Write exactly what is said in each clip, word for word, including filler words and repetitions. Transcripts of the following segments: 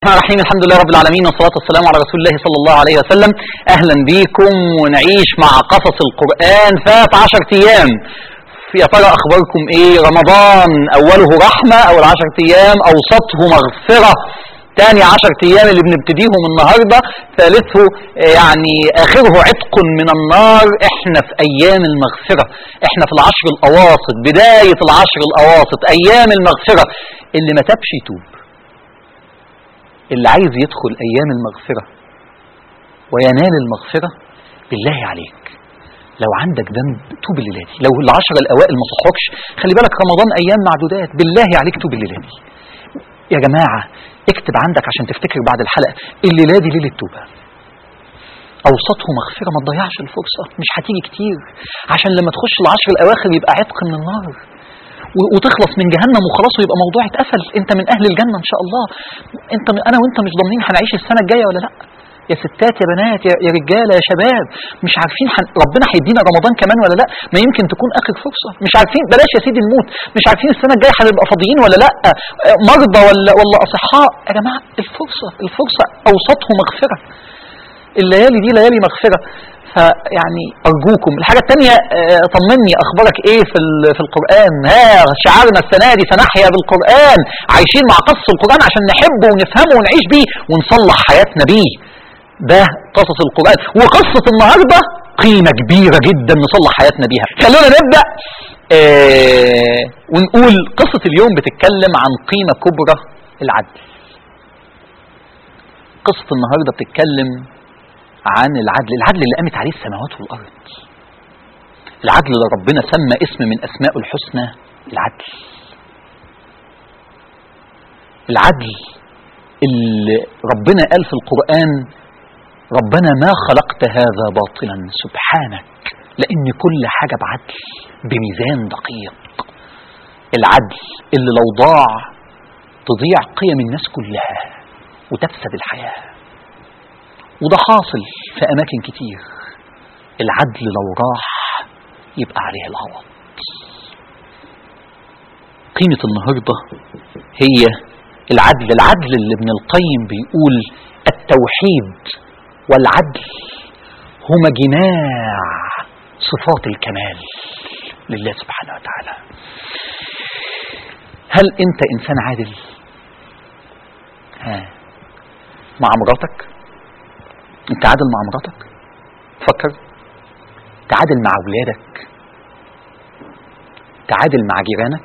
الرحمن الرحيم. الحمد لله رب العالمين، والصلاة والسلام على رسول الله صلى الله عليه وسلم. أهلا بيكم ونعيش مع قصص القرآن. فات عشر أيام، يا ترى أخباركم إيه؟ رمضان أوله رحمة، أول عشر أيام أوسطه مغفرة، تاني عشر أيام اللي بنبتديهم النهاردة ثالثه يعني آخره عتق من النار. إحنا في أيام المغفرة، إحنا في العشر الأواسط، بداية العشر الأواسط، أيام المغفرة. اللي ما تابش يتوب، اللي عايز يدخل أيام المغفرة وينال المغفرة بالله عليك لو عندك ذنب توب الليلة دي. لو العشر الأوائل ما صحوكش، خلي بالك رمضان أيام معدودات، بالله عليك توب الليلة دي. يا جماعة اكتب عندك عشان تفتكر بعد الحلقة، الليلة دي ليلة توبة، أوسطه مغفرة. ما تضيعش الفرصة، مش هتيجي كتير، عشان لما تخش العشر الأواخر يبقى عتق من النار وتخلص من جهنم وخلاص، ويبقى موضوع اتقفل. انت من اهل الجنة ان شاء الله. انت انا وانت مش ضامنين هنعيش السنة الجاية ولا لا. يا ستات يا بنات يا, يا رجالة يا شباب، مش عارفين حن... ربنا هيدينا رمضان كمان ولا لا. ما يمكن تكون اخر فرصة، مش عارفين. بلاش يا سيدي نموت، مش عارفين السنة الجاية هنبقى فاضيين ولا لا، مرضى ولا ولا اصحاء. يا جماعة الفرصة الفرصة اوسطه مغفرة. الليالي دي ليالي مغفرة. فيعني أرجوكم. الحاجة الثانية، طمني أخبارك إيه في في القرآن؟ ها شعارنا السنة دي سنحيا بالقرآن، عايشين مع قصص القرآن عشان نحبه ونفهمه ونعيش بيه ونصلح حياتنا بيه. ده قصص القرآن، وقصة النهاردة قيمة كبيرة جدا نصلح حياتنا بيها. خلونا نبدأ آه ونقول قصة اليوم بتتكلم عن قيمة كبرى، العدل. قصة النهاردة بتتكلم عن العدل، العدل اللي قامت عليه السماوات والأرض، العدل اللي ربنا سمى اسم من أسماء الحسنى العدل. العدل اللي ربنا قال في القرآن: ربنا ما خلقت هذا باطلا سبحانك، لأن كل حاجة بعدل بميزان دقيق. العدل اللي لو ضاع تضيع قيم الناس كلها وتفسد الحياة، وده حاصل في أماكن كتير. العدل لو راح يبقى عليه العوض. قيمة النهاردة هي العدل. العدل اللي ابن القيم بيقول: التوحيد والعدل هما جماع صفات الكمال لله سبحانه وتعالى. هل أنت إنسان عادل؟ ها مع مراتك؟ انت عادل مع مراتك؟ فكر. تعادل مع اولادك؟ تعادل مع جيرانك؟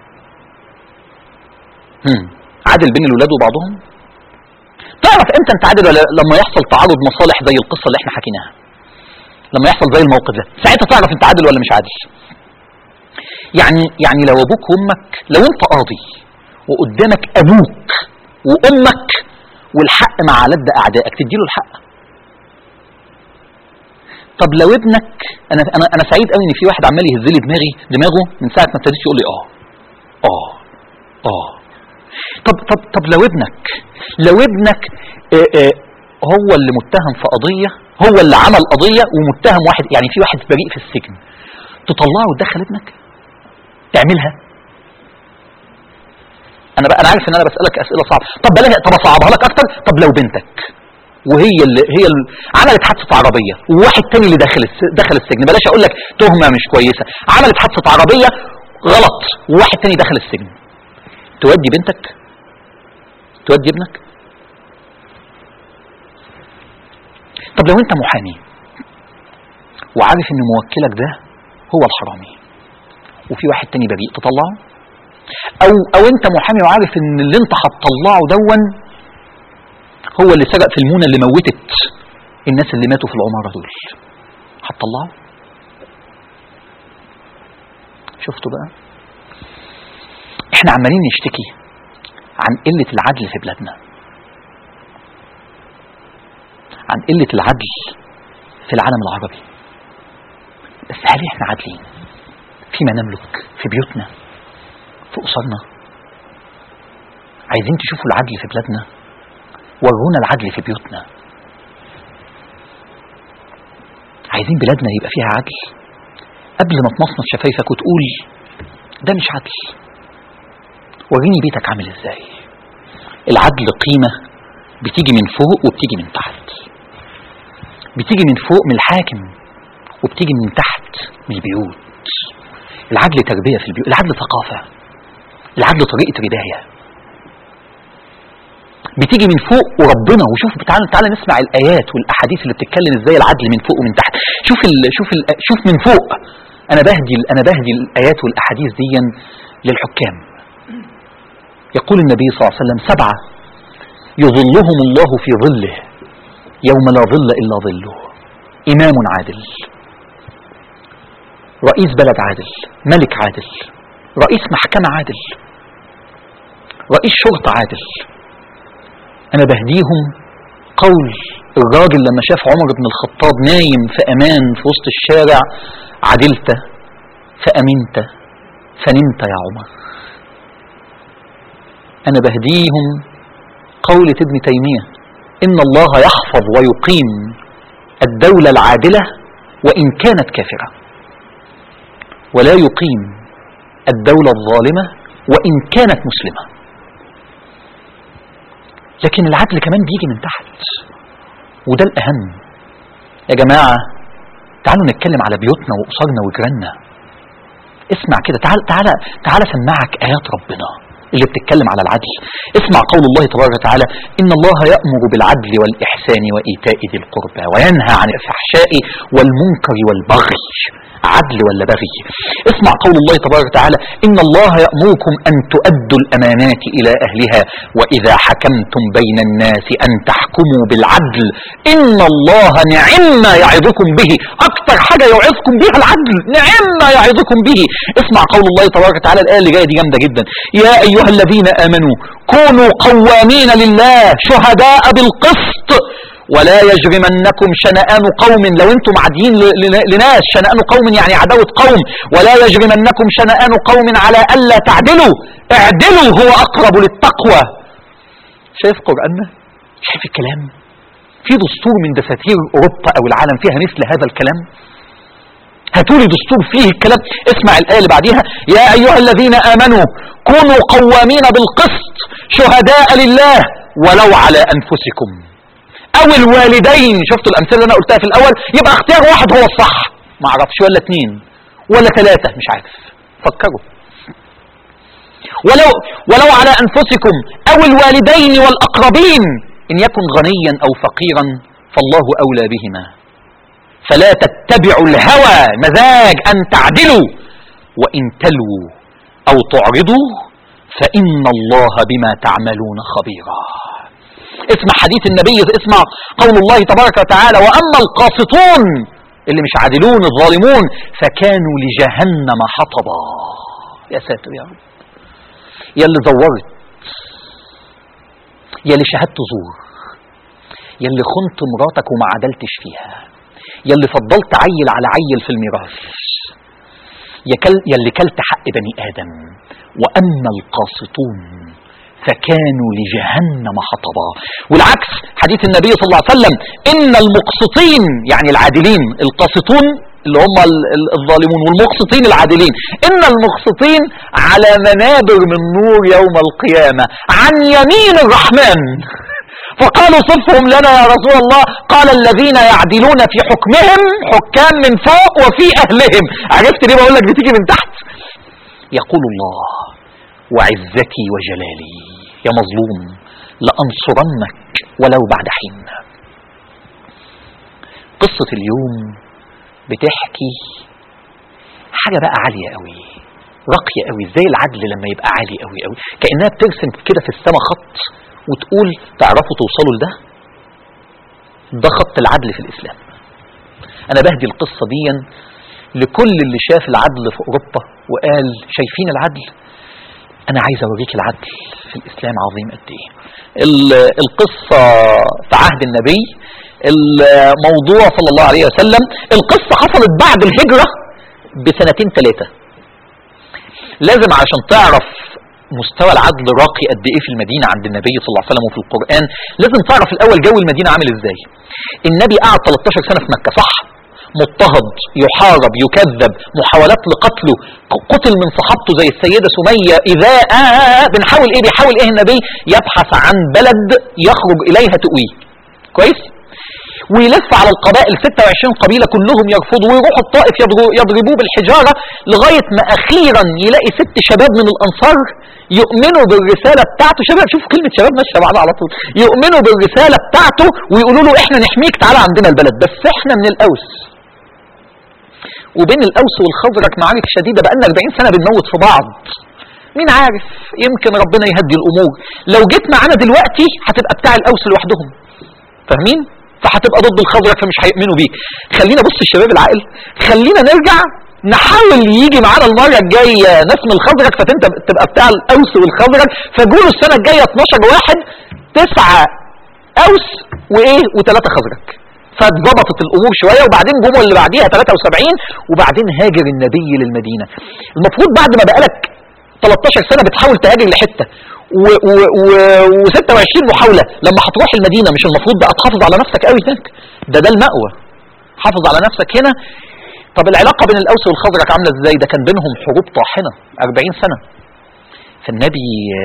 هم. عادل بين الولاد وبعضهم؟ تعرف امتى انت عادل ولا لما يحصل تعارض مصالح زي القصة اللي احنا حكيناها، لما يحصل زي الموقف ده، ساعتها تعرف انت عادل ولا مش عادل. يعني يعني لو ابوك وامك، لو انت قاضي وقدامك ابوك وامك والحق مع لد اعدائك، تديله الحق؟ طب لو ابنك، انا انا انا سعيد قوي ان في واحد عمال يهز لي دماغي دماغه من ساعه ما ابتديت يقول لي اه اه اه طب طب طب لو ابنك لو ابنك آآ آآ هو اللي متهم في قضيه، هو اللي عمل قضيه ومتهم واحد، يعني في واحد بريء في السجن، تطلعه وتدخل ابنك؟ تعملها؟ انا بقى انا عارف ان انا بسالك اسئله صعبه. طب بلاها، طب اصعبها لك اكتر. طب لو بنتك وهي اللي هي اللي عملت حادثه عربيه وواحد تاني اللي داخل دخل السجن، بلاش اقول لك تهمه مش كويسه، عملت حادثه عربيه غلط وواحد تاني دخل السجن، تودي بنتك؟ تودي ابنك؟ طب لو انت محامي وعارف ان موكلك ده هو الحرامي وفي واحد تاني بريء، تطلعه؟ او او انت محامي وعارف ان اللي انت هتطلعه دون هو اللي سرق في المونة اللي موتت الناس اللي ماتوا في العمارة دول، هتطلعه؟ شفتوا بقى؟ احنا عمالين نشتكي عن قلة العدل في بلادنا، عن قلة العدل في العالم العربي. بس هل احنا عادلين فيما نملك، في بيوتنا، في أسرنا؟ عايزين تشوفوا العدل في بلادنا؟ ورونا العدل في بيوتنا. عايزين بلادنا يبقى فيها عدل؟ قبل ما تمصمص شفايفك وتقول ده مش عدل، وريني بيتك عامل ازاي. العدل قيمة بتيجي من فوق وبتيجي من تحت. بتيجي من فوق من الحاكم وبتيجي من تحت من البيوت. العدل تربية في البيوت، العدل ثقافة، العدل طريقة رباية. بتيجي من فوق وربنا. وشوف تعالى تعالى نسمع الآيات والأحاديث اللي بتتكلم ازاي العدل من فوق ومن تحت. شوف ال شوف ال شوف من فوق. أنا بهدي أنا بهدي الآيات والأحاديث دي للحكام. يقول النبي صلى الله عليه وسلم: سبعة يظلهم الله في ظله يوم لا ظل إلا ظله: إمام عادل، رئيس بلد عادل، ملك عادل، رئيس محكمة عادل، رئيس شرطة عادل. أنا بهديهم قول الراجل لما شاف عمر بن الخطاب نايم في أمان في وسط الشارع: عدلت فأمنت فنمت يا عمر. أنا بهديهم قولة ابن تيمية: إن الله يحفظ ويقيم الدولة العادلة وإن كانت كافرة، ولا يقيم الدولة الظالمة وإن كانت مسلمة. لكن العدل كمان بيجي من تحت، وده الأهم. يا جماعة تعالوا نتكلم على بيوتنا وأسرنا وجيراننا. اسمع كده، تعال تعال تعال سمعك آيات ربنا اللي بتتكلم على العدل. اسمع قول الله تبارك وتعالى: إن الله يأمر بالعدل والإحسان وإيتاء ذي القربى وينهى عن الفحشاء والمنكر والبغي. عدل ولا بغي؟ اسمع قول الله تبارك وتعالى: إن الله يأمركم أن تؤدوا الأمانات إلى أهلها وإذا حكمتم بين الناس أن تحكموا بالعدل إن الله نعم ما يعظكم به. أكتر حاجة يعظكم بها العدل، نعم ما يعظكم به. اسمع قول الله تبارك وتعالى، الآية اللي جاية دي جامدة جدا: يا أيها الذين آمنوا كونوا قوامين لله شهداء بالقسط ولا يجرمنكم شنآن قوم. لو انتم عاديين لناس، شنآن قوم يعني عداوة قوم. ولا يجرمنكم شنآن قوم على ألا تعدلوا اعدلوا هو أقرب للتقوى. شايف قرآننا؟ شايف الكلام؟ في دستور من دساتير أوروبا أو العالم فيها مثل هذا الكلام؟ هاتولي دستور فيه الكلام. اسمع الآية اللي بعديها: يا أيها الذين آمنوا كونوا قوامين بالقسط شهداء لله ولو على أنفسكم أو الوالدين. شفتوا الأمثلة اللي أنا قلتها في الأول؟ يبقى اختيار واحد هو الصح، ما أعرفش، ولا اتنين ولا ثلاثة، مش عارف، فكروا. ولو ولو على أنفسكم أو الوالدين والأقربين إن يكن غنيا أو فقيرا فالله أولى بهما فلا تتبعوا الهوى مزاج أن تعدلوا وإن تلووا أو تعرضوا فإن الله بما تعملون خبيرا. اسمع حديث النبي، اسمع قول الله تبارك وتعالى: وأما القاسطون اللي مش عادلون الظالمون فكانوا لجهنم حطبا. يا ساتر يا رب. يا اللي زورت، يا اللي شهدت زور، يا اللي خنت مراتك وما عدلتش فيها، يا اللي فضلت عيل على عيل في الميراث، يا, كل يا اللي كلت حق بني آدم. وأما القاسطون فكانوا لجهنم حطبا. والعكس حديث النبي صلى الله عليه وسلم: إن المقسطين يعني العادلين، القاسطون اللي هم الظالمون، والمقسطين العادلين، إن المقسطين على منابر من نور يوم القيامة عن يمين الرحمن. فقالوا صفهم لنا يا رسول الله. قال: الذين يعدلون في حكمهم، حكام من فوق وفي أهلهم. عرفت ليه بقول لك بتيجي من تحت؟ يقول الله: وعزتي وجلالي يا مظلوم لأنصرنك ولو بعد حين. قصة اليوم بتحكي حاجة بقى عالية قوي، راقية قوي. ازاي العدل لما يبقى عالي قوي قوي، كأنها بترسم كده في السماء خط وتقول: تعرفوا توصلوا لده؟ ده خط العدل في الإسلام. أنا بهدي القصة دي لكل اللي شاف العدل في أوروبا وقال: شايفين العدل؟ أنا عايز أوريك العدل في الإسلام عظيم قد إيه. القصة في عهد النبي، الموضوع صلى الله عليه وسلم. القصة حصلت بعد الهجرة بسنتين ثلاثة. لازم عشان تعرف مستوى العدل راقي قد ايه في المدينة عند النبي صلى الله عليه وسلم وفي القرآن، لازم تعرف الأول جو المدينة عامل ازاي. النبي قعد ثلاثة عشر سنة في مكة، صح؟ مضطهد، يحارب، يكذب، محاولات لقتله، قتل من صحابته زي السيدة سمية. إذا آه بنحاول إيه بيحاول إيه النبي؟ يبحث عن بلد يخرج إليها تؤويه. كويس؟ ويلف على القبائل ستة وعشرين قبيلة كلهم يرفضوا، ويروح الطائف يضربوه بالحجارة لغاية ما أخيرا يلاقي ست شباب من الأنصار يؤمنوا بالرسالة بتاعته. شباب، شوفوا كلمة شباب ماشية بعضها على طول. يؤمنوا بالرسالة بتاعته ويقولوا له احنا نحميك، تعالى عندنا البلد، بس احنا من الأوس. وبين الأوس والخزرج معارك شديدة، بقالنا أربعين سنة بنموت في بعض. مين عارف، يمكن ربنا يهدي الأمور. لو جيت معانا دلوقتي هتبقى بتاع الأوس لوحدهم، فاهمين؟ فهتبقى ضد الخزرج فمش هيؤمنوا بيك. خلينا بص الشباب العاقل، خلينا نرجع نحاول يجي معانا المرة الجاية ناس من الخزرج فتنت تبقى بتاع الأوس والخزرج، فجولوا السنة الجاية اتناشر واحد، تسعة أوس وإيه وثلاثة خزرج. فاتظبطت الأمور شوية، وبعدين جمعوا اللي بعديها ثلاثة وسبعين، وبعدين هاجر النبي للمدينة. المفروض بعد ما بقالك تلتاشر سنة بتحاول تهاجر لحتة و6 وعشرين محاولة، لما هتروح المدينة مش المفروض بقى تحافظ على نفسك قوي هناك؟ ده ده المأوى، حافظ على نفسك هنا. طب العلاقة بين الأوس والخزرج عاملة ازاي؟ ده كان بينهم حروب طاحنة أربعين سنة. فالنبي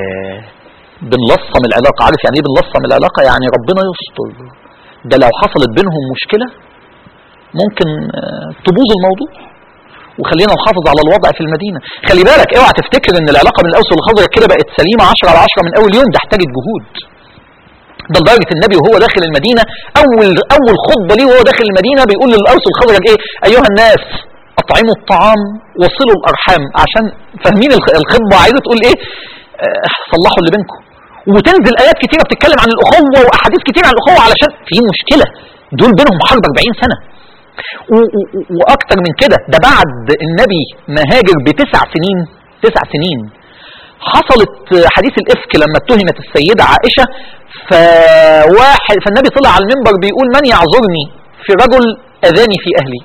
بنلصم العلاقة. عارف يعني ايه بنلصم العلاقة؟ يعني ربنا يستر، ده لو حصلت بينهم مشكلة ممكن تبوظ الموضوع، وخلينا نحافظ على الوضع في المدينة. خلي بالك، اوعى تفتكر ان العلاقة بين الأوس والخزرج كده بقت سليمة عشرة على عشرة من أول يوم، ده احتاجت جهود. ده لدرجة النبي وهو داخل المدينة، أول أول خطبة ليه وهو داخل المدينة بيقول للأوس والخزرج إيه؟ أيها الناس أطعموا الطعام وصلوا الأرحام. عشان فاهمين الخطبة عايزة تقول إيه؟ اه صلحوا اللي بينكم. وتنزل آيات كتيرة بتتكلم عن الأخوة وأحاديث كتير عن الأخوة، علشان في مشكلة، دول بينهم حرب أربعين سنة وأكتر من كده. ده بعد النبي ما هاجر بتسع سنين، تسع سنين حصلت حديث الإفك لما اتهمت السيدة عائشة. فواحد فالنبي طلع على المنبر بيقول من يعذرني في رجل أذاني في أهلي.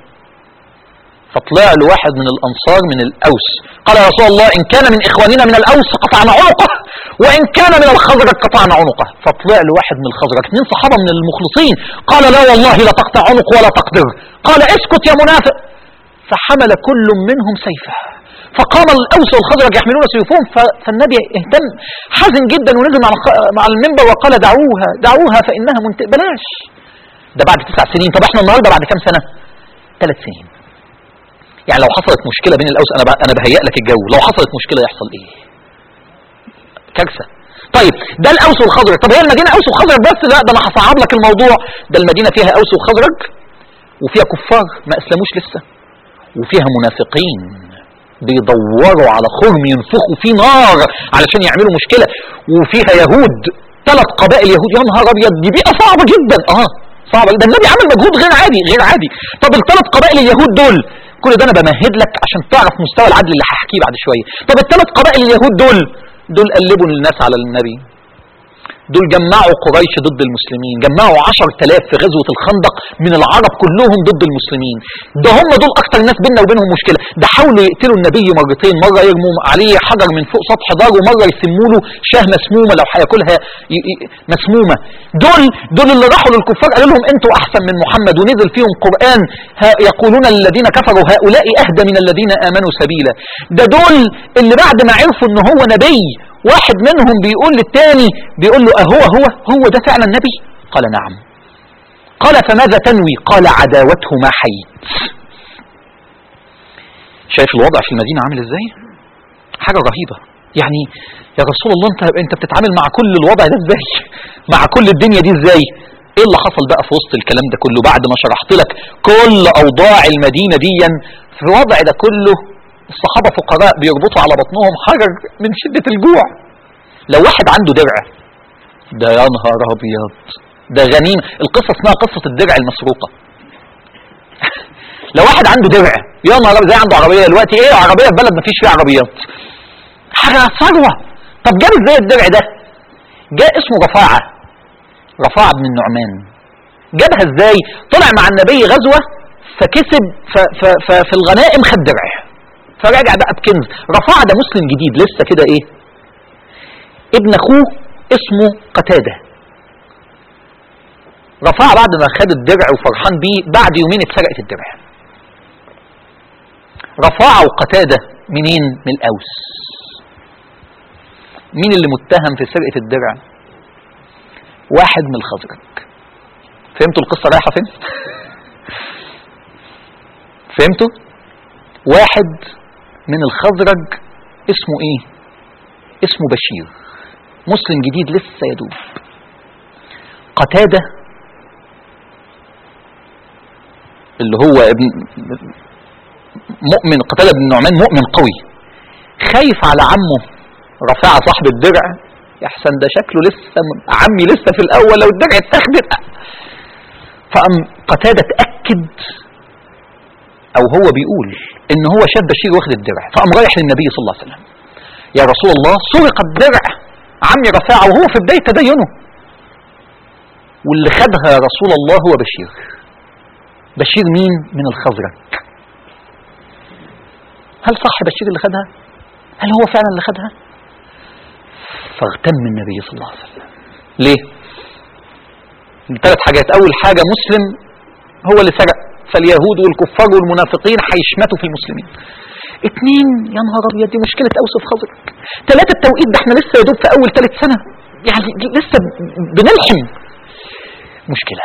فطلع له واحد من الأنصار من الأوس قال يا رسول الله إن كان من إخواننا من الأوس قطعنا عنقه، وإن كان من الخزرج قطعنا عنقه. فطلع له واحد من الخزرج، اثنين صحابة من المخلصين، قال لا والله لا تقطع عنق ولا تقدر. قال اسكت يا منافق. فحمل كل منهم سيفه، فقام الأوس والخزرج يحملون سيوفهم. فالنبي اهتم حزن جدا ونزل مع المنبر وقال دعوها دعوها فإنها منت... بلاش. ده بعد تسع سنين. طب احنا النهارده بعد كام سنة؟ ثلاث سنين. يعني لو حصلت مشكلة بين الأوس، أنا أنا بهيئ لك الجو، لو حصلت مشكلة يحصل إيه؟ كارثة. طيب ده الأوس والخزرج. طب هي المدينة أوس وخزرج بس؟ لا، ده أنا هصعب لك الموضوع. ده المدينة فيها أوس وخزرج، وفيها كفار ما أسلموش لسه، وفيها منافقين بيدوروا على خرم ينفخوا فيه نار علشان يعملوا مشكلة، وفيها يهود، ثلاث قبائل يهود. يا نهار أبيض، دي بيئة صعبة جدا. اه صعبة. ده النبي عمل مجهود غير عادي غير عادي. طب الثلاث قبائل اليهود دول، كل ده انا بمهد لك عشان تعرف مستوى العدل اللي هحكيه بعد شويه. طب الثلاث قبائل اليهود دول دول قلبوا الناس على النبي، دول جمعوا قريش ضد المسلمين، جمعوا عشرة آلاف في غزوة الخندق من العرب كلهم ضد المسلمين. ده هم دول اكتر ناس بيننا وبينهم مشكلة. ده حاولوا يقتلوا النبي مرتين، مرة يرموا عليه حجر من فوق سطح دار، ومرة يسموا له شاه مسمومة لو هياكلها مسمومة. دول دول اللي راحوا للكفار قالوا لهم انتوا احسن من محمد، ونزل فيهم قرآن يقولون الذين كفروا هؤلاء اهدى من الذين امنوا سبيلا. ده دول اللي بعد ما عرفوا ان هو نبي، واحد منهم بيقول للتاني بيقول له أهو هو هو ده فعلا نبي؟ قال نعم. قال فماذا تنوي؟ قال عداوته ما حييت. شايف الوضع في المدينة عامل ازاي؟ حاجة رهيبة. يعني يا رسول الله انت انت بتتعامل مع كل الوضع ده ازاي؟ مع كل الدنيا دي ازاي؟ ايه اللي حصل بقى في وسط الكلام ده كله بعد ما شرحت لك كل اوضاع المدينة دي؟ في الوضع ده كله الصحابة فقراء بيربطوا على بطنهم حجر من شدة الجوع. لو واحد عنده درع، ده يا نهار ابيض، ده غنيمة. القصة اسمها قصة الدرع المسروقة. لو واحد عنده درع يا نهار ابيض، زي عنده عربية دلوقتي، ايه عربية في بلد ما فيش فيها عربيات، حاجة ثروة. طب جاب ازاي الدرع ده؟ جاء اسمه رفاعة، رفاعة بن النعمان. جابها ازاي؟ طلع مع النبي غزوة فكسب في الغنائم خد درع، فراجع بقى بكنز. رفاعة ده مسلم جديد لسه كده، ايه ابن اخوه اسمه قتادة. رفاعة بعد ما خد الدرع وفرحان بيه، بعد يومين اتسرقت الدرع. رفاعة وقتادة منين؟ من الأوس. مين اللي متهم في سرقة الدرع؟ واحد من الخزرج. فهمتوا القصة رايحة فين؟ فهمتوا؟ واحد من الخزرج اسمه ايه؟ اسمه بشير، مسلم جديد لسه يدوب. قتادة اللي هو ابن مؤمن، قتادة بن النعمان مؤمن قوي، خايف على عمه رفاعة صاحب الدرع، يحسن ده شكله لسه عمي لسه في الاول لو الدرع اتاخدت. فقام قتادة اتأكد، او هو بيقول ان هو شاف بشير واخد الدرع، فقام رايح للنبي صلى الله عليه وسلم: يا رسول الله سرق الدرع عمي رفاعة وهو في بداية تدينه، واللي خدها يا رسول الله هو بشير. بشير مين؟ من الخزرج. هل صح بشير اللي خدها؟ هل هو فعلا اللي خدها؟ فاغتم النبي صلى الله عليه وسلم. ليه؟ ثلاث حاجات. اول حاجة مسلم هو اللي سرق، فاليهود والكفار والمنافقين هيشمتوا في المسلمين. اتنين، يا نهار ابيض دي مشكلة اوس في خزرج. ثلاثة، التوقيت ده احنا لسه يدوب في اول ثالث سنة، يعني لسه بنلحم. مشكلة.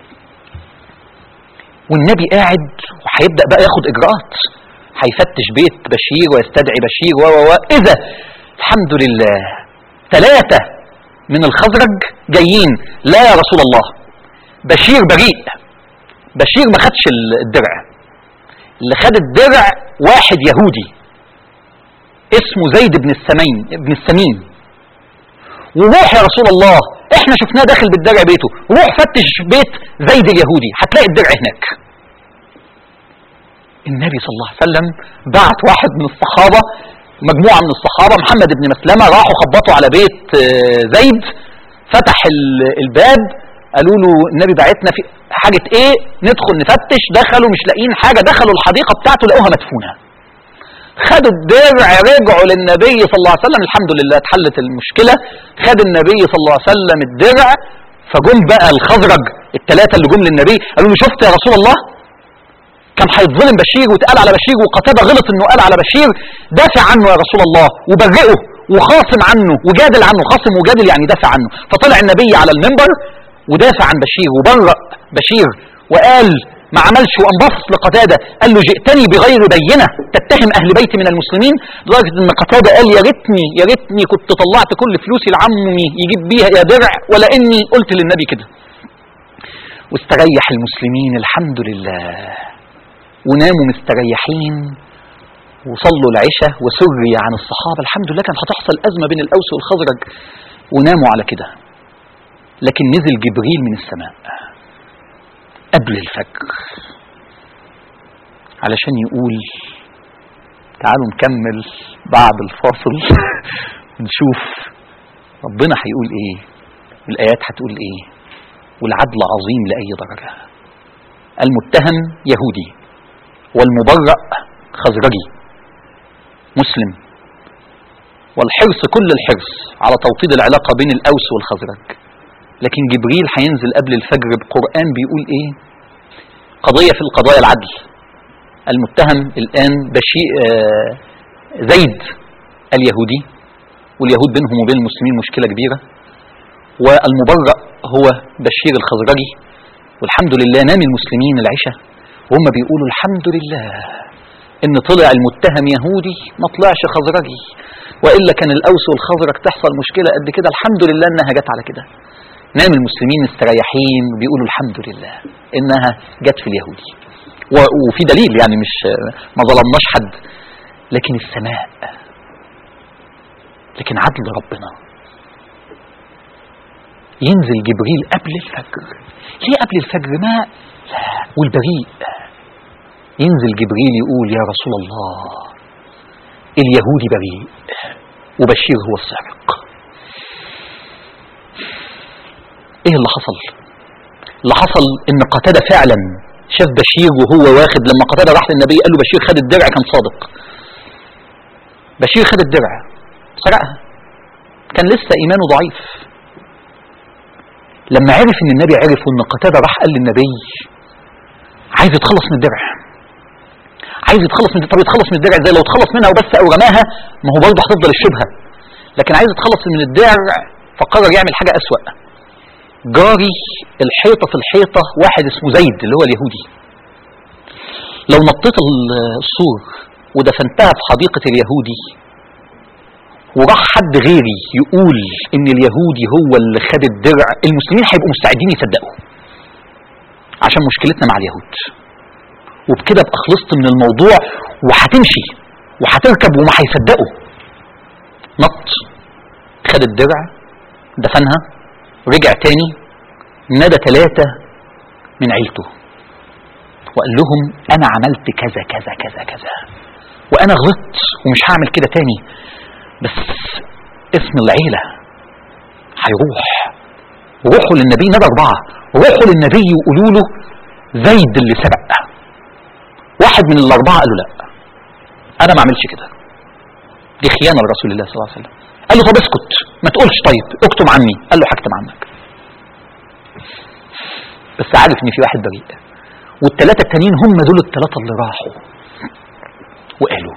والنبي قاعد وهيبدأ بقى ياخد اجراءات، هيفتش بيت بشير ويستدعي بشير و و اذا الحمد لله ثلاثة من الخزرج جايين: لا يا رسول الله بشير بريء، بشير ما خدش الدرع، اللي خد الدرع واحد يهودي اسمه زيد بن السمين ابن السمين، وروح يا رسول الله احنا شفناه داخل بالدرع بيته، روح فتش بيت زيد اليهودي هتلاقي الدرع هناك. النبي صلى الله عليه وسلم بعت واحد من الصحابة، مجموعة من الصحابة، محمد بن مسلمة، راحوا خبطوا على بيت زيد، فتح الباب، قالوا له النبي بعتنا في حاجة ايه؟ ندخل نفتش. دخلوا مش لاقيين حاجة، دخلوا الحديقة بتاعته لقوها مدفونة. خدوا الدرع رجعوا للنبي صلى الله عليه وسلم، الحمد لله اتحلت المشكلة. خد النبي صلى الله عليه وسلم الدرع، فجم بقى الخزرج الثلاثة اللي جم للنبي قالوا له: شفت يا رسول الله كان هيتظلم بشير واتقال على بشير، وقتادة غلط انه قال على بشير، دافع عنه يا رسول الله وبرئه وخاصم عنه وجادل عنه. خاصم وجادل يعني دافع عنه. فطلع النبي على المنبر ودافع عن بشير وبرأ بشير وقال ما عملش، وانبسط لقتادة قال له: جئتني بغير بينة تتهم اهل بيتي من المسلمين. لدرجة ان قتادة قال: يا ريتني يا ريتني كنت طلعت كل فلوسي لعمي يجيب بيها يا درع، ولا اني قلت للنبي كده. واستريح المسلمين الحمد لله، وناموا مستريحين وصلوا العشاء وسري عن الصحابة. الحمد لله كان هتحصل أزمة بين الأوس والخزرج، وناموا على كده. لكن نزل جبريل من السماء قبل الفجر علشان يقول: تعالوا نكمل بعد الفاصل نشوف ربنا هيقول ايه والآيات هتقول ايه والعدل عظيم لأي درجة. المتهم يهودي والمبرأ خزرجي مسلم، والحرص كل الحرص على توطيد العلاقة بين الأوس والخزرج. لكن جبريل هينزل قبل الفجر بقرآن بيقول ايه؟ قضية في القضايا العدل. المتهم الآن بشير آه زيد اليهودي، واليهود بينهم وبين المسلمين مشكلة كبيرة، والمبرأ هو بشير الخزرجي. والحمد لله نام المسلمين العشاء وهم بيقولوا الحمد لله ان طلع المتهم يهودي ما طلعش خزرجي، وإلا كان الأوس والخزرج تحصل مشكلة قد كده. الحمد لله انها جت على كده. نام المسلمين مستريحين بيقولوا الحمد لله انها جت في اليهودي. وفي دليل يعني مش ما ظلمناش حد، لكن السماء، لكن عدل ربنا. ينزل جبريل قبل الفجر. ليه قبل الفجر؟ ما لا والبريء. ينزل جبريل يقول: يا رسول الله اليهودي بريء وبشير هو السارق. ايه اللي حصل؟ اللي حصل ان قتادة فعلا شاف بشير وهو واخد. لما قتادة راح للنبي قال له بشير خد الدرع، كان صادق. بشير خد الدرع سرقها، كان لسه ايمانه ضعيف. لما عرف ان النبي عرف ان قتادة راح قال للنبي عايز يتخلص من الدرع، عايز يتخلص من، طب يتخلص من الدرع ازاي؟ لو تخلص منها وبس او رماها ما هو برضه هتفضل الشبهه، لكن عايز يتخلص من الدرع فقرر يعمل حاجه اسوأ. جاري الحيطه في الحيطه واحد اسمه زيد اللي هو اليهودي، لو نطيت السور ودفنتها في حديقه اليهودي وراح حد غيري يقول ان اليهودي هو اللي خد الدرع، المسلمين هيبقوا مستعدين يصدقوا عشان مشكلتنا مع اليهود، وبكده ابقى خلصت من الموضوع وهتمشي وهتركب وما هيصدقوا. نط، خد الدرع، دفنها، رجع تاني، نادى ثلاثة من عيلته وقال لهم انا عملت كذا كذا كذا كذا وانا غلطت ومش هعمل كده تاني، بس اسم العيلة هيروح. روحوا للنبي، نادى أربعة، روحوا للنبي وقولوا له زيد اللي سرق. واحد من الأربعة قالوا لا أنا ما عملش كده، دي خيانة لرسول الله صلى الله عليه وسلم. قال له طب اسكت ما تقولش، طيب اكتم عني. قال له هكتم عنك، بس عارف ان في واحد بريء. والثلاثة التانيين هم دول الثلاثة اللي راحوا وقالوا.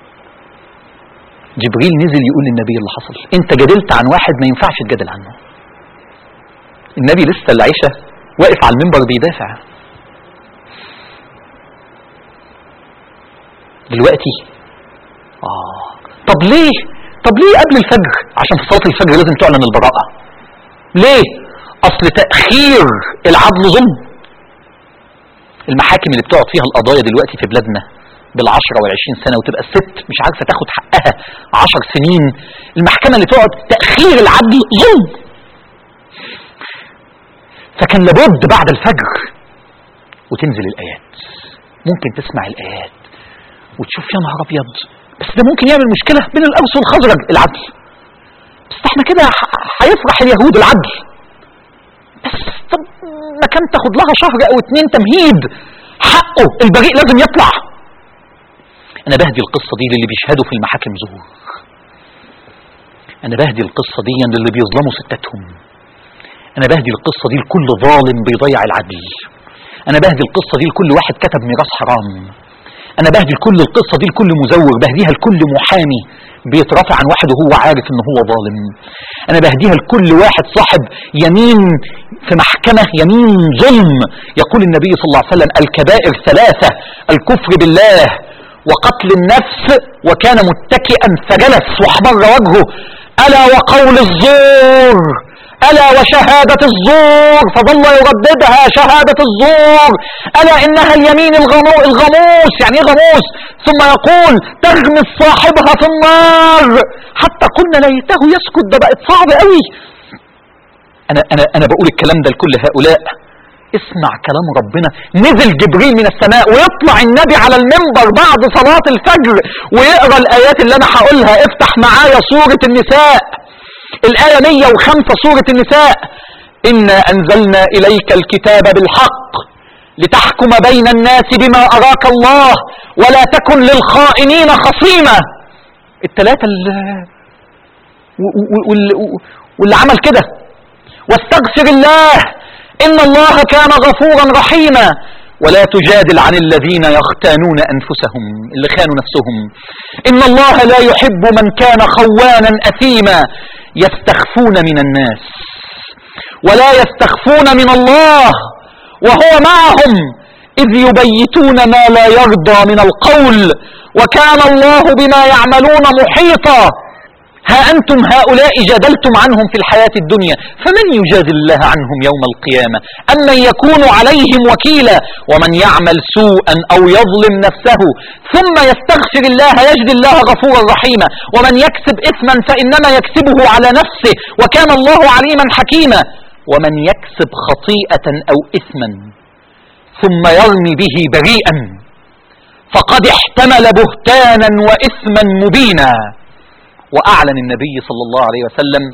جبريل نزل يقول للنبي اللي حصل، انت جدلت عن واحد ما ينفعش تجادل عنه. النبي لسه العيشة واقف على المنبر بيدافع. دلوقتي اه طب ليه طب ليه قبل الفجر؟ عشان في صلاة الفجر لازم تعلن البراءة. ليه؟ اصل تأخير العدل ظلم. المحاكم اللي بتقعد فيها القضايا دلوقتي في بلادنا بالعشرة والعشرين سنة وتبقى الست مش عارفة تاخد حقها عشر سنين، المحكمة اللي تقعد، تأخير العدل ظلم. فكان لابد بعد الفجر وتنزل الآيات، ممكن تسمع الآيات وتشوف يا نهار أبيض، بس ده ممكن يعمل مشكلة بين الأوس والخزرج العدل، بس احنا كده هيفرح اليهود العدل، بس طب ما كان تاخد لها شهر أو اتنين تمهيد، حقه البريء لازم يطلع. أنا بهدي القصة دي للي بيشهدوا في المحاكم زور، أنا بهدي القصة دي للي بيظلموا ستاتهم، أنا بهدي القصة دي لكل ظالم بيضيع العدل، أنا بهدي القصة دي لكل واحد كتب ميراث حرام، أنا بهدي كل القصة دي لكل مزور، بهديها لكل محامي بيترافع عن واحد وهو عارف إن هو ظالم، أنا بهديها لكل واحد صاحب يمين في محكمة يمين ظلم. يقول النبي صلى الله عليه وسلم الكبائر ثلاثة: الكفر بالله وقتل النفس وكان متكئا فجلس واحمر وجهه، ألا وقول الزور، ألا وشهادة الزور، فظل يرددها شهادة الزور، ألا إنها اليمين الغموس. يعني ايه غموس؟ ثم يقول تغمس صاحبها في النار، حتى قلنا ليته يسكت، ده بقت صعب قوي. أنا, أنا, أنا بقول الكلام ده لكل هؤلاء، اسمع كلام ربنا. نزل جبريل من السماء ويطلع النبي على المنبر بعد صلاة الفجر ويقرأ الآيات اللي أنا هقولها. افتح معايا سورة النساء الآية مية وخمسة، سورة النساء: إنا أنزلنا إليك الكتاب بالحق لتحكم بين الناس بما أراك الله ولا تكن للخائنين خصيما. الثلاثة واللي عمل كده. واستغفر الله إن الله كان غفورا رحيما ولا تجادل عن الذين يختانون أنفسهم، اللي خانوا نفسهم. إن الله لا يحب من كان خوانا أثيما. يستخفون من الناس ولا يستخفون من الله وهو معهم إذ يبيتون ما لا يرضى من القول وكان الله بما يعملون محيطا. ها أنتم هؤلاء جادلتم عنهم في الحياة الدنيا، فمن يجادل الله عنهم يوم القيامة أم من يكون عليهم وكيلا. ومن يعمل سوءا أو يظلم نفسه ثم يستغفر الله يجد الله غفورا رحيما. ومن يكسب إثما فإنما يكسبه على نفسه وكان الله عليما حكيما. ومن يكسب خطيئة أو إثما ثم يرمي به بريئا فقد احتمل بهتانا وإثما مبينا. وأعلن النبي صلى الله عليه وسلم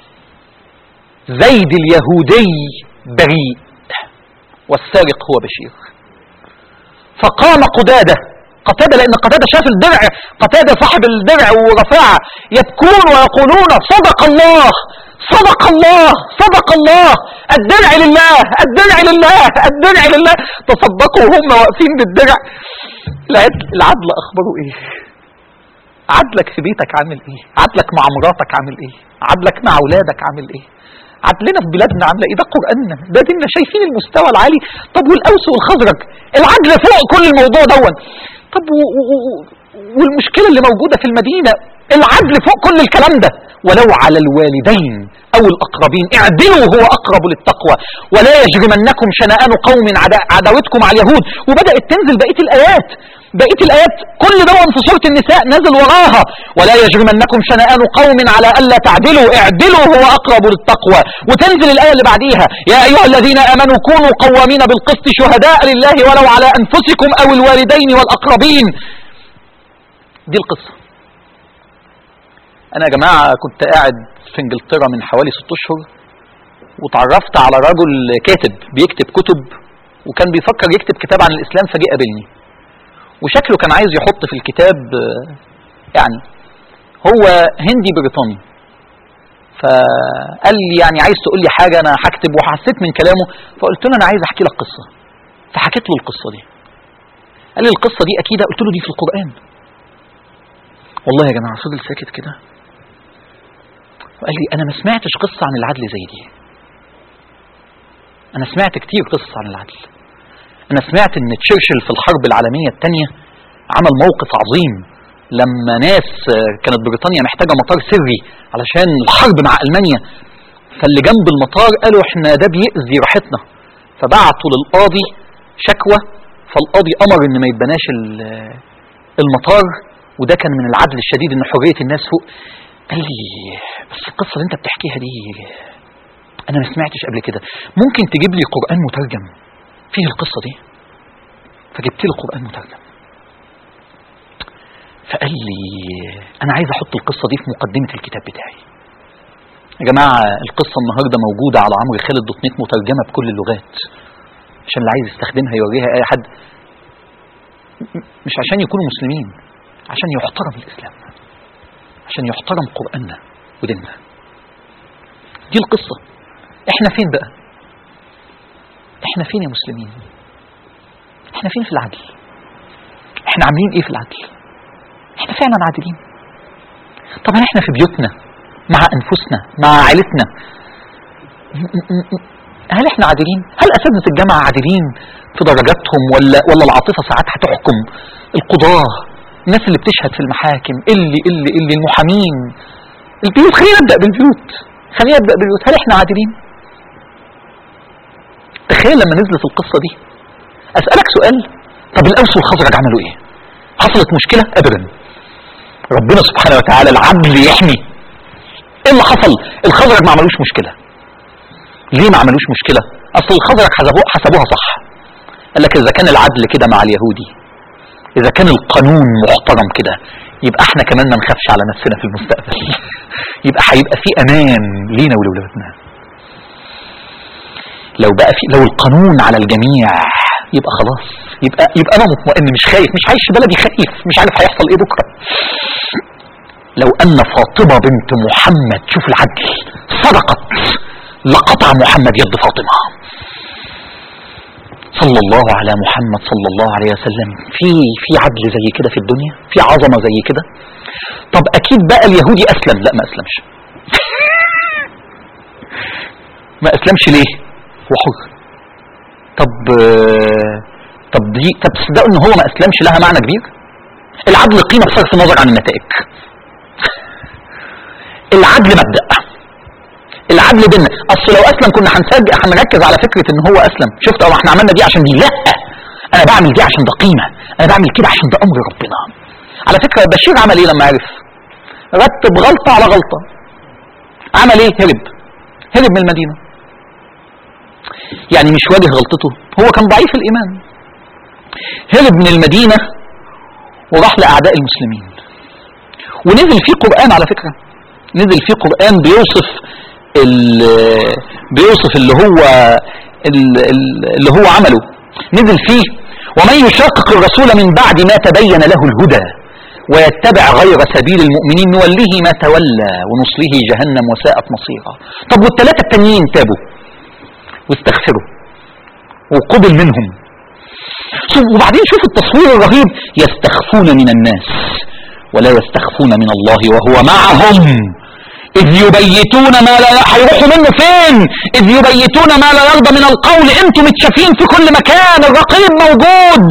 زيد اليهودي بريء والسارق هو بشير. فقام قتادة قتادة لأن قتادة شاف الدرع، قتادة صاحب الدرع ورفاعة، يبكون ويقولون صدق الله صدق الله صدق الله، الدرع لله الدرع لله الدرع لله. تصدقوا وهم واقفين بالدرع. العدل اخباره ايه؟ عدلك في بيتك عامل ايه؟ عدلك مع مراتك عامل ايه؟ عدلك مع اولادك عامل ايه؟ عدلنا في بلادنا عامله ايه؟ ده قرآننا، ده ديننا. شايفين المستوى العالي؟ طب والاوس والخزرج العدل فوق كل الموضوع دون. طب و و و والمشكله اللي موجوده في المدينه العدل فوق كل الكلام ده. ولو على الوالدين او الاقربين اعدلوا هو اقرب للتقوى ولا يجرمنكم شنآن قوم عداوتكم على اليهود. وبدات تنزل بقيه الايات، بقيه الايات كل ده في سوره النساء نزل وراها. ولا يجرمنكم شنآن قوم على الا تعدلوا اعدلوا هو اقرب للتقوى. وتنزل الايه اللي بعديها يا ايها الذين امنوا كونوا قوامين بالقسط شهداء لله ولو على انفسكم او الوالدين والاقربين. دي القصه. انا يا جماعه كنت قاعد في انجلترا من حوالي ست اشهر وتعرفت على رجل كاتب بيكتب كتب وكان بيفكر يكتب كتاب عن الاسلام، فجأة قابلني وشكله كان عايز يحط في الكتاب يعني هو هندي بريطاني. فقال لي يعني عايز تقول لي حاجه انا هكتب، وحسيت من كلامه فقلت له انا عايز احكي لك قصه. فحكيت له القصه دي. قال لي القصه دي اكيد. قلت له دي في القرآن. والله يا جماعه فضل ساكت كده وقال لي انا ما سمعتش قصه عن العدل زي دي. انا سمعت كتير قصص عن العدل. انا سمعت ان تشرشل في الحرب العالميه الثانيه عمل موقف عظيم لما ناس كانت بريطانيا محتاجه مطار سري علشان الحرب مع المانيا، فاللي جنب المطار قالوا احنا ده بيأذي راحتنا، فبعتوا للقاضي شكوى، فالقاضي امر ان ما يتبناش المطار. وده كان من العدل الشديد ان حريه الناس فوق. قال لي بس القصه اللي انت بتحكيها دي انا ما سمعتش قبل كده، ممكن تجيب لي قرآن مترجم فيه القصه دي؟ فجبت له قرآن مترجم. فقال لي انا عايز احط القصه دي في مقدمه الكتاب بتاعي. يا جماعه القصه النهارده موجوده على عمرو خالد دوت نت مترجمه بكل اللغات عشان اللي عايز يستخدمها يوريها اي حد، مش عشان يكونوا مسلمين، عشان يحترم الاسلام، عشان يحترم قرآننا وديننا. دي القصة. احنا فين بقى؟ احنا فين يا مسلمين؟ احنا فين في العدل؟ احنا عاملين ايه في العدل؟ احنا فعلا عادلين؟ طبعا احنا في بيوتنا مع انفسنا مع عائلتنا هل احنا عادلين؟ هل اساتذة الجامعة عادلين في درجاتهم ولا ولا العاطفة ساعات هتحكم؟ القضاة، الناس اللي بتشهد في المحاكم، اللي اللي اللي المحامين، البيوت. خلينا نبدأ بالبيوت خلينا نبدأ بالبيوت. هل احنا عادلين؟ تخيل لما نزلت القصة دي. أسألك سؤال، طب الأوس والخزرج عملوا ايه؟ حصلت مشكلة؟ أبدا. ربنا سبحانه وتعالى العدل يحمي. ايه اللي حصل؟ الخزرج ما عملوش مشكلة. ليه ما عملوش مشكلة؟ أصل الخزرج حسبوها, حسبوها صح. قال لك إذا كان العدل كده مع اليهودي، إذا كان القانون محترم كده، يبقى احنا كمان ما نخافش على نفسنا في المستقبل. يبقى هيبقى في أمان لينا ولولادنا. لو بقى في لو القانون على الجميع يبقى خلاص، يبقى يبقى انا مطمئن، مش خايف، مش عايش في بلدي خايف، مش عارف هيحصل ايه بكره. لو ان فاطمه بنت محمد، شوف العدل، صدقت لقطع محمد يد فاطمه صلى الله على محمد صلى الله عليه وسلم. في في عدل زي كده في الدنيا؟ في عظمه زي كده؟ طب اكيد بقى اليهودي اسلم؟ لا ما اسلمش. ما اسلمش ليه؟ هو حر. طب طب دي طب تصدقوا ان هو ما اسلمش لها معنى كبير؟ العدل قيمه بصرف النظر عن النتائج. العدل مبدأ، العدل ديننا. اصل لو اسلم كنا هنسجل هنركز على فكره ان هو اسلم، شفت او احنا عملنا دي عشان دي، لا انا بعمل دي عشان ده قيمه، انا بعمل كده عشان ده امر ربنا. على فكره بشير عمل ايه لما عرف؟ رتب غلطه على غلطه. عمل ايه؟ هرب هرب من المدينه. يعني مش واجه غلطته، هو كان ضعيف الايمان، هرب من المدينه وراح لاعداء المسلمين. ونزل فيه قرآن على فكره، نزل فيه قرآن بيوصف بيوصف اللي هو اللي هو عمله. نزل فيه ومن يشاقق الرسول من بعد ما تبين له الهدى ويتبع غير سبيل المؤمنين نوليه ما تولى ونصله جهنم وساءت مصيرا. طب والثلاثة التانيين تابوا واستغفروا وقبل منهم. وبعدين شوف التصوير الرهيب، يستخفون من الناس ولا يستخفون من الله وهو معهم إذ يبيتون ما لا هيروحوا منه فين؟ إذ يبيتون ما لا يرضى من القول. انتم متشافين في كل مكان، الرقيب موجود.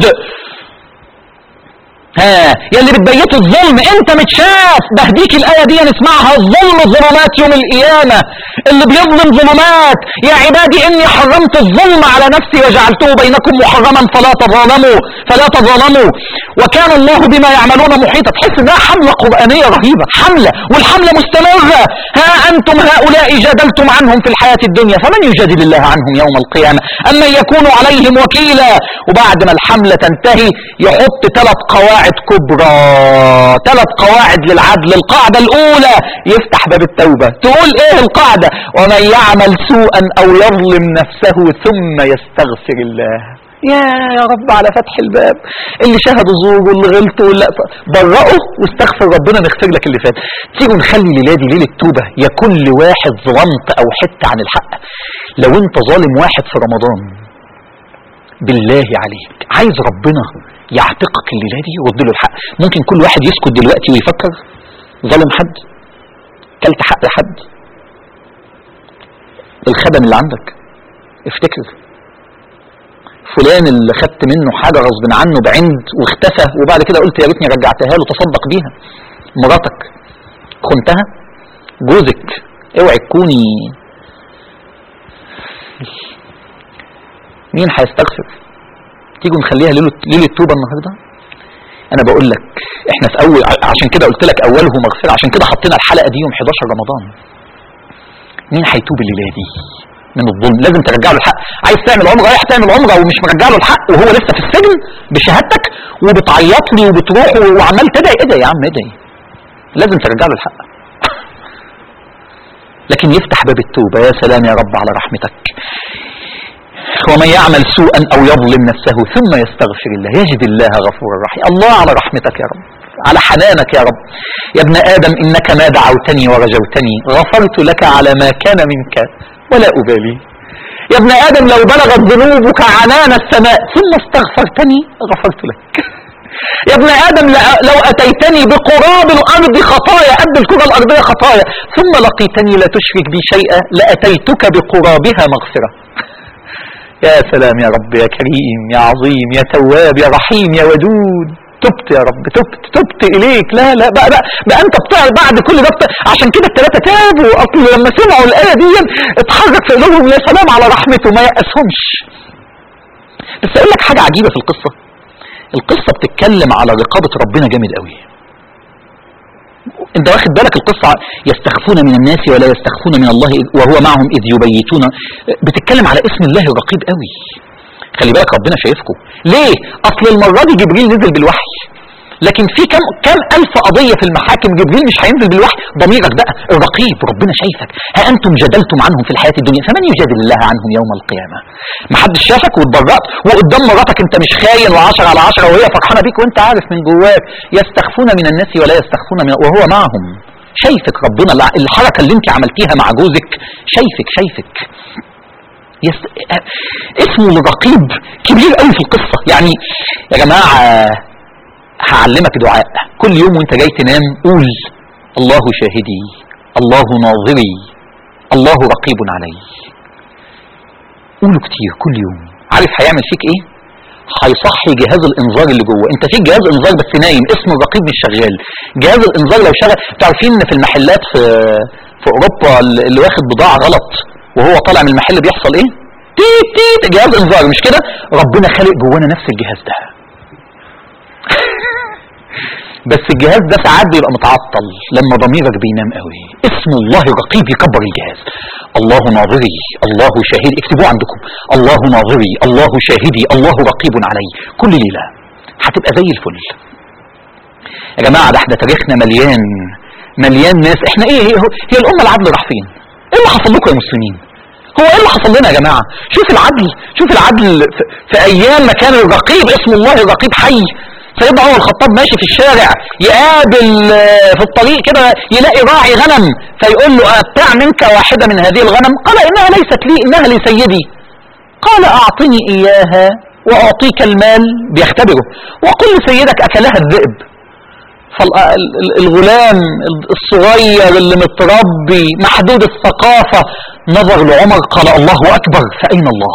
ها يا اللي بتبيتوا الظلم انت متشاف. بهديك الآية دي نسمعها، الظلم ظلمات يوم القيامة. اللي بيظلم ظلمات. يا عبادي اني حرمت الظلم على نفسي وجعلته بينكم محرما فلا تظالموا فلا تظالموا وكان الله بما يعملون محيطا. تحس انها حملة قرآنية رهيبة، حملة والحملة مستمرة. ها انتم هؤلاء جادلتم عنهم في الحياة الدنيا فمن يجادل الله عنهم يوم القيامة أم يكون عليهم وكيلا. وبعد ما الحملة تنتهي يحط ثلاث قواعد كبرى، ثلاث قواعد للعدل. القاعدة الأولى يفتح باب التوبة. تقول ايه القاعدة؟ ومن يعمل سوءا أو يظلم نفسه ثم يستغفر الله. يا يا رب على فتح الباب. اللي شهدوا زور واللي غلطوا واللي برئوا واستغفر ربنا نغفر لك اللي فات. تيجوا نخلي الليلة دي ليلة توبة يا كل واحد ظلمت أو حتة عن الحق. لو انت ظالم واحد في رمضان بالله عليك عايز ربنا يعتقك الليلة دي ورد له الحق. ممكن كل واحد يسكت دلوقتي ويفكر ظلم حد، كلت حق حد، الخدم اللي عندك افتكر فلان اللي خدت منه حاجة غصب عنه بعند واختفى وبعد كده قلت يا ريتني رجعتها له، تصدق بيها. مراتك خنتها، جوزك اوعي تكوني. مين هيستغفر؟ تيجوا نخليها ليلة توبة النهاردة. انا بقول لك احنا في اول، عشان كده قلت لك اوله مغفرة، عشان كده حطينا الحلقة دي يوم حداشر رمضان. مين هيتوب الليلة دي من الظلم؟ لازم ترجع له الحق. عايز تعمل عمره، رايح تعمل عمره ومش مرجع له الحق وهو لسه في السجن بشهادتك وبتعيط لي وبتروح وعمال تدعي. ادعي يا عم ادعي، لازم ترجع له الحق. لكن يفتح باب التوبة. يا سلام يا رب على رحمتك. ومن يعمل سوءا او يظلم نفسه ثم يستغفر الله يجد الله غفورا رحيما. الله على رحمتك يا رب، على حنانك يا رب. يا ابن آدم إنك ما دعوتني ورجوتني غفرت لك على ما كان منك ولا أبالي. يا ابن آدم لو بلغت ذنوبك عنان السماء ثم استغفرتني غفرت لك. يا ابن آدم لو أتيتني بقراب الأرض خطايا، قد الكرة الأرضية خطايا، ثم لقيتني لا تشرك بي شيئا لأتيتك بقرابها مغفرة. يا سلام يا رب، يا كريم يا عظيم يا تواب يا رحيم يا ودود. تبت يا رب، تبت تبت إليك. لا لا بقى بقى, بقى أنت بتعرف بعد كل ده. عشان كده الثلاثة تابوا. أصل لما سمعوا الآية دي اتحرك في قلوبهم يا سلام على رحمته، ما يأسهمش. بس أقول لك حاجة عجيبة في القصة. القصة بتتكلم على رقابة ربنا جامد قوي. انت واخد بالك القصة يستخفون من الناس ولا يستخفون من الله وهو معهم إذ يبيتون. بتتكلم على اسم الله الرقيب قوي. خلي بالك ربنا شايفكم. ليه؟ اصل المرة دي جبريل نزل بالوحي، لكن في كم كم الف قضية في المحاكم جبريل مش هينزل بالوحي. ضميرك بقى الرقيب، ربنا شايفك. ها انتم جدلتم عنهم في الحياة الدنيا فمن يجادل الله عنهم يوم القيامة. محدش شافك واتبرأت وقدام مراتك انت مش خاين وعشرة على عشرة وهي فرحانة بيك وانت عارف من جواك. يستخفون من الناس ولا يستخفون من وهو معهم. شايفك ربنا، الحركة اللي انت عملتيها مع جوزك شايفك شايفك. يس... اسمه الرقيب كبير قوي في القصة. يعني يا جماعة هعلمك دعاء كل يوم وانت جاي تنام. قول الله شاهدي، الله ناظري، الله رقيب علي. قوله كتير كل يوم. عارف هيعمل فيك ايه؟ هيصحي جهاز الانذار اللي جوه. انت فيك جهاز انذار بس نايم، اسمه الرقيب مش شغال. جهاز الانذار لو شغل، تعرفين ان في المحلات في في اوروبا اللي واخد بضاعة غلط وهو طالع من المحل بيحصل ايه؟ تيت تيت جهاز انذار، مش كده؟ ربنا خالق جوانا نفس الجهاز ده. بس الجهاز ده ساعات بيبقى متعطل لما ضميرك بينام قوي. اسم الله الرقيب يكبر الجهاز. الله ناظري، الله شاهدي. اكتبوه عندكم. الله ناظري، الله شاهدي، الله رقيب علي. كل ليلة هتبقى زي الفل. يا جماعة ده احنا تاريخنا مليان مليان ناس. احنا ايه هي, هي الامة العدل راح فين؟ ايه اللي حصل لكم يا مسلمين؟ هو ايه اللي حصل لنا يا جماعة؟ شوف العدل، شوف العدل في, في ايام ما كان الرقيب اسم الله الرقيب حي. سيدنا عمر الخطاب ماشي في الشارع يقابل في الطريق كده يلاقي راعي غنم فيقول له ابتاع منك واحدة من هذه الغنم؟ قال انها ليست لي انها لسيدي. قال اعطني اياها واعطيك المال، بيختبره، وقل لسيدك اكلها الذئب. فالغلام الصغير اللي متربي محدود الثقافة نظر لعمر قال الله اكبر فاين الله؟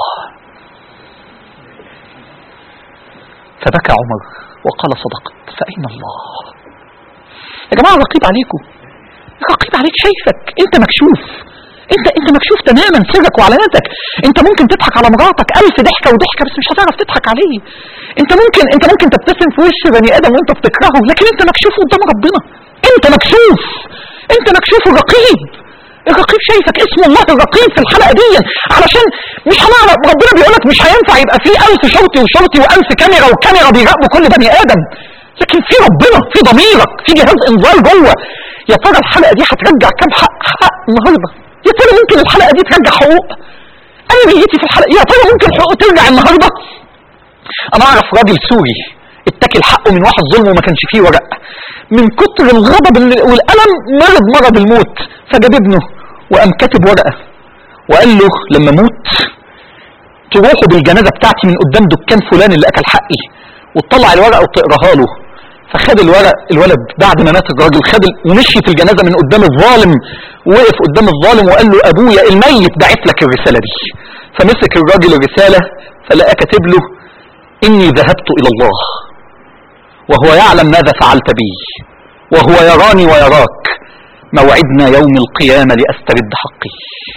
فبكى عمر وقال صدقت فأين الله؟ يا جماعة رقيب عليكم، رقيب عليك، شايفك انت مكشوف، انت انت مكشوف تماما سرك وعلانتك. انت ممكن تضحك على مراتك الف ضحكة وضحكة بس مش هتعرف تضحك عليه. انت ممكن انت ممكن تبتسم في وش بني ادم وانت بتكرهه، لكن انت مكشوف قدام ربنا، انت مكشوف، انت مكشوف الرقيب. الرقيب شايفك، اسم الله الرقيب في الحلقة دي، علشان مش هنعرف، ربنا بيقولك مش هينفع يبقى فيه ألف شرطي وشرطي وألف كاميرا وكاميرا بيراقبوا كل بني آدم، لكن في ربنا، في ضميرك، في جهاز انذار جوه. يا ترى الحلقة دي هترجع كام حق حق النهارده؟ يا ترى ممكن الحلقة دي ترجع حقوق؟ أنا نيتي في الحلقة، يا ترى ممكن حقوق ترجع النهارده؟ أنا أعرف راجل سوري اتكل حقه من واحد ظلم وما كانش فيه ورق، من كتر الغضب والألم مرض مرض الموت، فجاب ابنه وقام كاتب ورقة وقال له لما موت تروحوا بالجنازة بتاعتي من قدام دكان فلان اللي اكل حقي، وتطلع الورقة وتقراها له. فخد الورق الولد بعد ما مات الراجل، خد ومشي في الجنازة من قدام الظالم، وقف قدام الظالم وقال له ابويا الميت بعت لك الرسالة دي. فمسك الراجل الرسالة فلقى كاتب له اني ذهبت الى الله وهو يعلم ماذا فعلت بي وهو يراني ويراك، موعدنا يوم القيامة لأسترد حقي.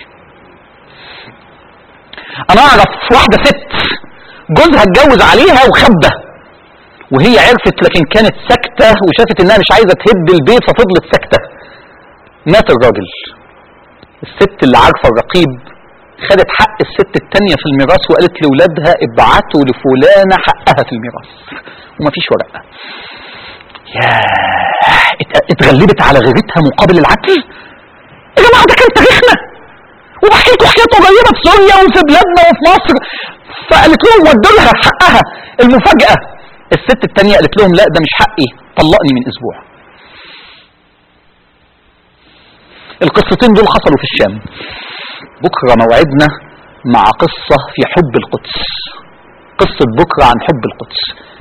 أنا أعرف واحدة ست جوزها اتجوز عليها وخبة، وهي عرفت لكن كانت ساكتة وشافت إنها مش عايزة تهد البيت ففضلت ساكتة. مات الراجل، الست اللي عارفة الرقيب خدت حق الست التانية في الميراث وقالت لولادها ابعتوا لفلانة حقها في الميراث، ومفيش ورقة. ياه، اتغلبت على غيرتها مقابل العدل. يا جماعه ده كان تاريخنا، وبحكي لكم حكايات قريبه في سوريا وفي بلادنا وفي مصر. فقالت لهم ودوا لها حقها. المفاجاه الست الثانيه قالت لهم لا ده مش حقي، طلقني من اسبوع. القصتين دول حصلوا في الشام. بكره موعدنا مع قصه في حب القدس، قصه بكره عن حب القدس.